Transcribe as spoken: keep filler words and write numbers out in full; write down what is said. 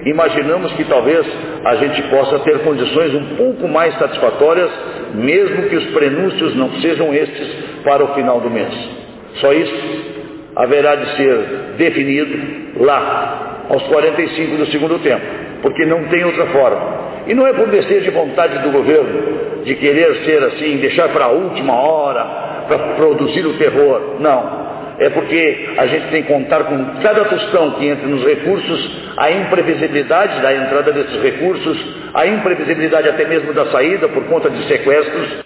imaginamos que talvez a gente possa ter condições um pouco mais satisfatórias, mesmo que os prenúncios não sejam estes para o final do mês. Só isso haverá de ser definido lá, aos quarenta e cinco do segundo tempo, porque não tem outra forma. E não é por desejo de vontade do governo, de querer ser assim, deixar para a última hora, para produzir o terror. Não. É porque a gente tem que contar com cada tostão que entra nos recursos, a imprevisibilidade da entrada desses recursos, a imprevisibilidade até mesmo da saída por conta de sequestros,